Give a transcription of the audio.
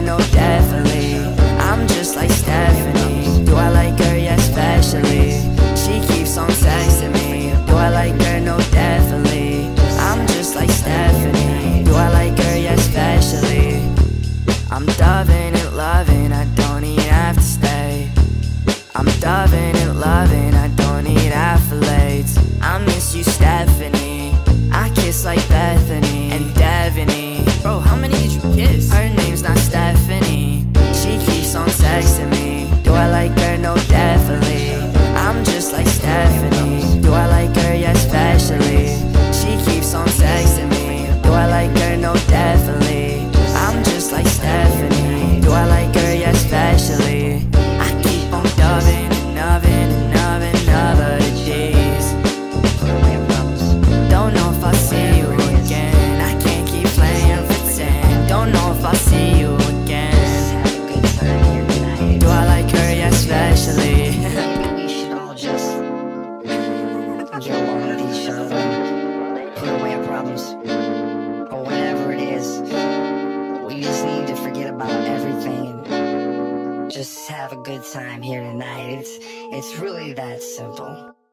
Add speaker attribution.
Speaker 1: No, definitely. I'm just like Stephanie. Do I like her? Yeah, especially. She keeps on texting me. Do I like her? No, definitely. I'm just like Stephanie. Do I like her? Yeah, especially. I'm doving and loving, I don't even have to stay. I'm doving and loving, I don't need accolades. I miss you, Stephanie. I kiss like Bethany and Devaney. Bro, how many did you kiss? Her name's not Stephanie. She keeps on texting me. Do I like her? No, definitely. I'm just like Stephanie. Do I like her? Yeah, especially. She keeps on texting me. Do I like her? No, definitely. I'm just like Stephanie. Do I like her? Yeah, especially. I keep on doving and nubbing and nubbing other days. Don't know if I'll see you again. I can't keep playing pretend. Don't know if I'll see you again. Do I like her? Yeah, especially.
Speaker 2: We should all just get along with each other, put away our problems, or whatever it is. We just need to forget about everything and just have a good time here tonight. It's really that simple.